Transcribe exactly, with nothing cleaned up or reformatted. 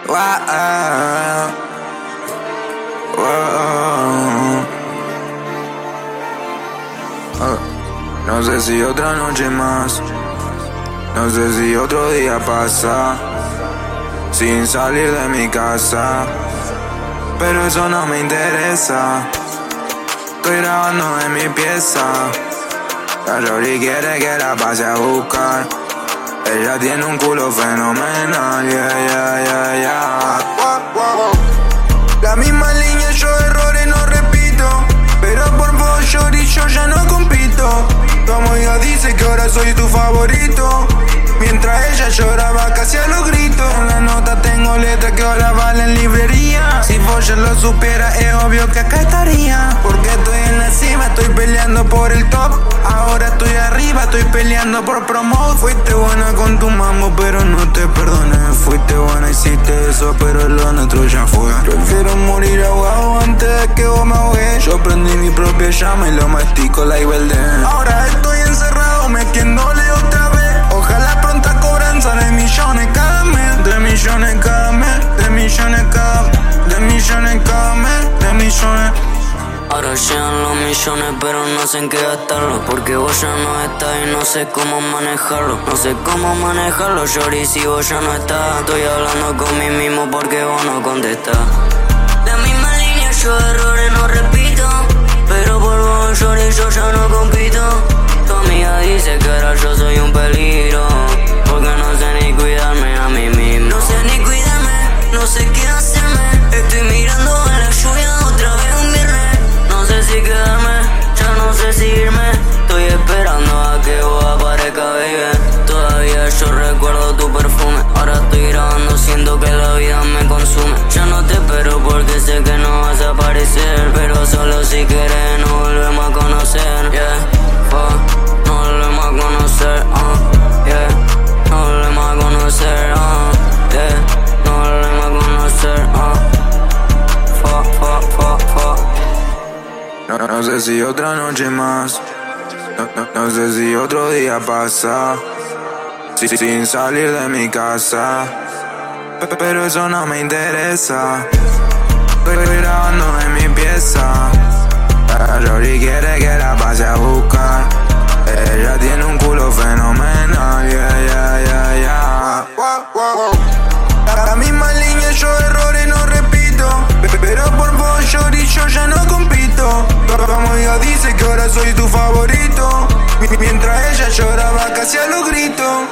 Wow, wow. Oh, no sé si otra noche más, no sé si otro día pasa sin salir de mi casa, pero eso no me interesa. Estoy grabando en mi pieza, la Rory quiere que la pase a buscar. Ella tiene un culo fenomenal, yeah, yeah, yeah, yeah. La misma línea, yo errores no repito, pero por vos, Shorty, yo ya no compito. Tu amiga dice que ahora soy tu favorito, mientras ella lloraba casi a los gritos. En la nota tengo letras que ahora valen librería. Si vos ya lo supieras, es obvio que acá estaría, porque estoy en la cima, estoy peleando por el top. Ahora estoy arriba, estoy peleando por promote. Fuiste buena con tu mambo, pero no te perdoné. Fuiste buena, hiciste eso, pero lo nuestro ya fue. Prefiero morir ahogado antes de que vos me ahogues. Yo prendí mi propia llama y lo mastico like Belden. Ahora estoy encerrado metiéndole otra vez. Ojalá pronta cobranza de millones cada mes. De millones cada mes, de millones cada de millones cada mes, de millones. Ahora llegan los millones, pero no sé en qué gastarlos, porque vos ya no estás y no sé cómo manejarlo. No sé cómo manejarlo, Shorty, si vos ya no estás. Estoy hablando con mí mismo porque vos no contestás. La misma línea, yo errores no repito, pero por vos, Shorty, yo ya no compito. Tu amiga dice que ahora yo soy un peligro, porque no sé ni cuidarme a mí mismo. No sé ni cuidarme, no sé qué hacerme. Estoy mirando en la lluvia otra vez un viernes. No sé si quedarme, ya no sé si irme. Estoy esperando a que vos aparezca, baby. Todavía yo recuerdo tu perfume. Ahora estoy grabando, siento que la vida me consume. Ya no te espero porque sé que no vas a aparecer, pero solo si querés nos volvemos a conocer, yeah. Fuck, nos volvemos a conocer, uh, yeah. Nos volvemos a conocer, uh, yeah. Nos volvemos a conocer, uh. Fuck, fuck, fuck, fuck. No, no sé si otra noche más, no, no, no sé si otro día pasa si, sin salir de mi casa, P- pero eso no me interesa. Estoy grabando en mi pieza, la Rory quiere que la pase a buscar. Ella tiene un culo fenomenal, yeah, yeah, yeah, yeah. La, la misma línea, yo errores no repito, pero por vos, Shorty, yo ya no compito. Tu amiga dice que ahora soy tu favorito, mientras ella lloraba casi a los gritos.